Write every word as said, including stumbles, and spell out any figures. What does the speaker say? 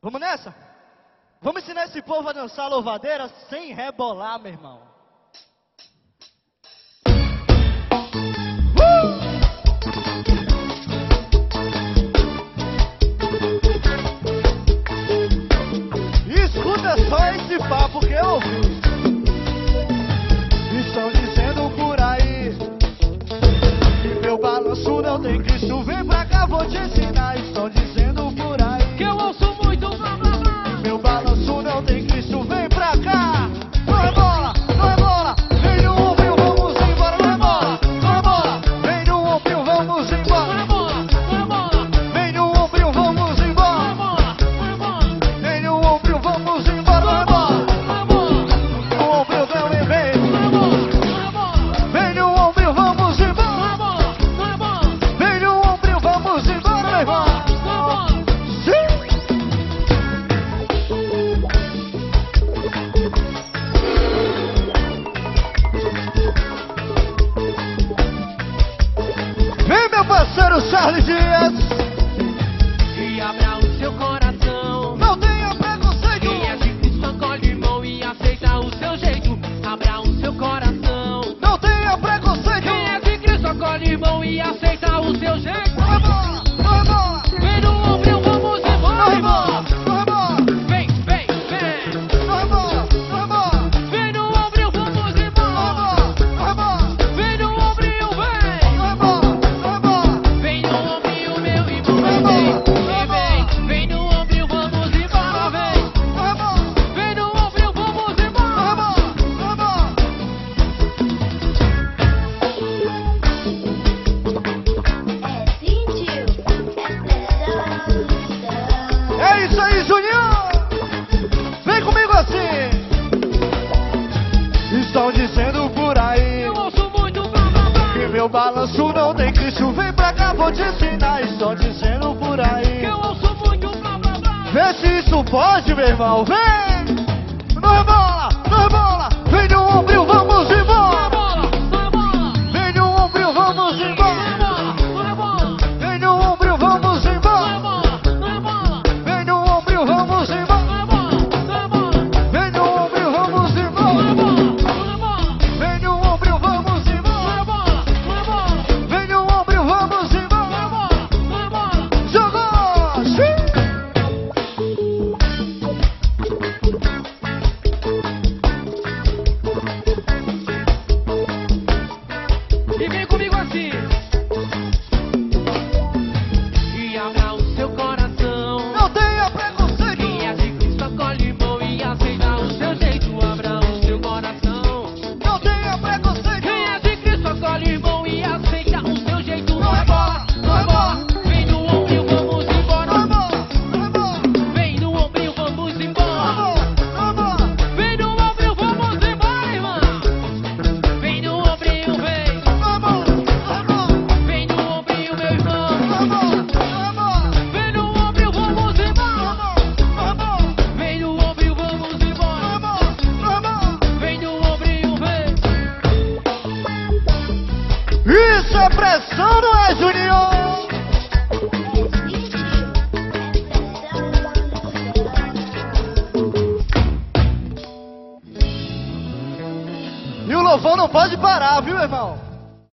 Vamos nessa? Vamos ensinar esse povo a dançar louvadeira sem rebolar, meu irmão. Uh! Escuta só esse papo que eu ouvi. Estão dizendo por aí que meu balanço não tem Cristo. Vem pra cá, vou te ensinar. Estão dizendo por aí que eu ouço muito blá blá blá. Meu balanço não tem Cristo, vem pra cá. Não é bola, não é bola. Vem no ombro, vamos embora. Não é bola, não é bola. Vem no ombro, vamos embora. Não é bola, não é bola. Vem no ombro, vamos embora. Não é bola, não é bola. Vem no ombro, vamos embora. Não é bola, não é bola. no ombro, vem, vem. Não é bola, não é bola. Vem no ombro, vamos Não é embora. bola, não é bola. Vem no ombro, vamos embora, meu irmão. Sim. Vem, meu parceiro Charles Dias. E abra o seu coração. Não tenha preconceito. Quem é de Cristo acolhe mão e aceita o seu jeito. Abra o seu coração. Não tenha preconceito. Quem é de Cristo acolhe mão e aceita o seu jeito. Não é bola, não é bola. Vem no ombro, vamos Não embora, é bola, irmão. não é bola. Vem, vem, vem. Não é bola, não é bola. Vem no ombro, vamos embora. Não é bola, Vem no ombro, vem. não é bola. Não é bola. Vem no ombro, meu irmão, Não é vem, bola, vem, não é bola. vem. Vem no ombro, vamos embora, vem. Não é bola, Vem no ombro, vamos não é embora. bola, não é bola. É isso aí, Juninho! Vem comigo assim! Estão dizendo por aí Eu ouço muito blá blá blá. que meu balanço não tem Cristo. Vem pra cá, vou te ensinar. Estão dizendo por aí. Eu ouço muito blá blá blá. Vê se isso pode, meu irmão. Vem! Não é bola, não é bola. Vem no ombro, vamos Não é embora. bola, não é bola. Vem no ombro, vamos Não é embora. bola, não é bola. Vem no ombro, vamos Não é embora. bola, não é bola. Vem no ombro, vamos Não embora. é bola, não é bola. Vem no ombro, vamos Não é embora. bola, não é bola. Vem no ombro, vamos Não embora. é bola, não é bola. Vem no ombro, vamos Não é embora. bola, não é bola. Jogou! Sim! E vem comigo assim. E abra o seu coração. Não tenha preconceito. Quem é de Cristo acolhe mão e aceita o seu jeito. Abra o seu coração. Não tenha preconceito. Quem é de Cristo acolhe mão e aceita o seu jeito. Não é bola, não é bola. Vem no ombro, vamos Não é embora. bola, não é bola. Vem no ombro, vamos Não é embora. bola, não é bola. Vem no ombro, vamos embora, irmão. Vem no ombro, vem. Não é bola, não é bola. Vem no ombro, meu irmão. Não é bola, não é bola. Vem no ombro, vamos embora. Não é bola, Vem no ombro, vamos não é embora. bola, não é bola. Vem no ombro, vem. Isso é pressão, não é, Juninho? E o louvor não pode parar, viu, irmão?